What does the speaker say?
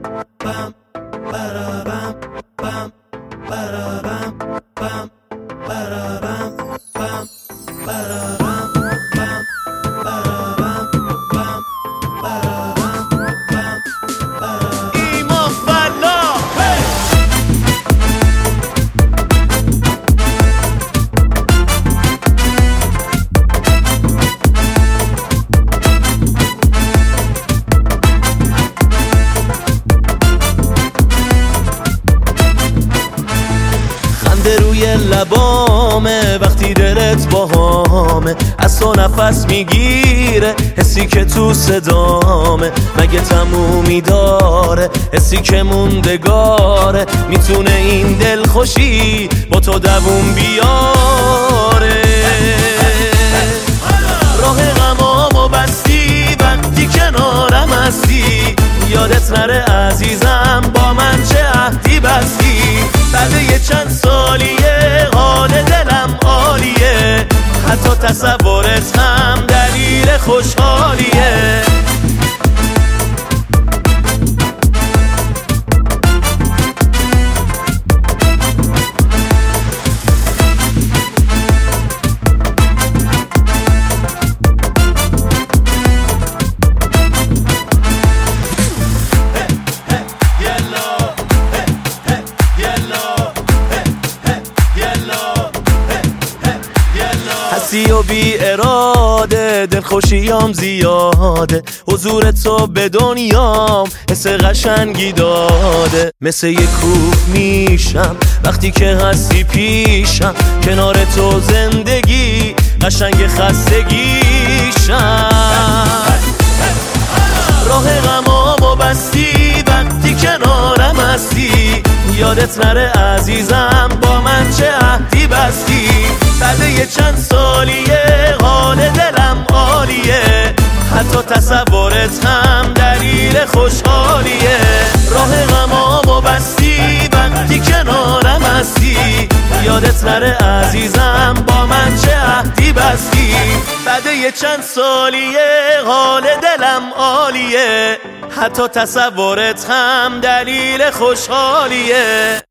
روی لبامه وقتی دلت باهامه، از تو نفس میگیره حسی که تو صدامه. مگه تمومی داره حسی که موندگاره، میتونه این دل خوشی با تو دووم بیاره. راه غمامو بستی وقتی کنارم هستی، یادت نره عزیزم با من چه عهدی بستی. بعد یه چند سالیه حال دلم عالیه، حتی تصورت هم دلیل خوشحالیه. هستی و بی اراده دلخوشیام زیاده، حضور تو به دنیام حس قشنگی داده. مثل یه کوه میشم وقتی که هستی پیشم، کنار تو زندگی قشنگ خستگیشم. راه غمامو بستی وقتی کنارم هستی، یادت نره عزیزم با من چه عهدی بستی. بعد یه چند سالیه حال دلم عالیه، حتی تصورت هم دلیل خوشحالیه. راه غمامو بستی وقتی کنارم هستی، یادت نره عزیزم با من چه عهدی بستی. بعد یه چند سالیه حال دلم عالیه، حتی تصورت هم دلیل خوشحالیه.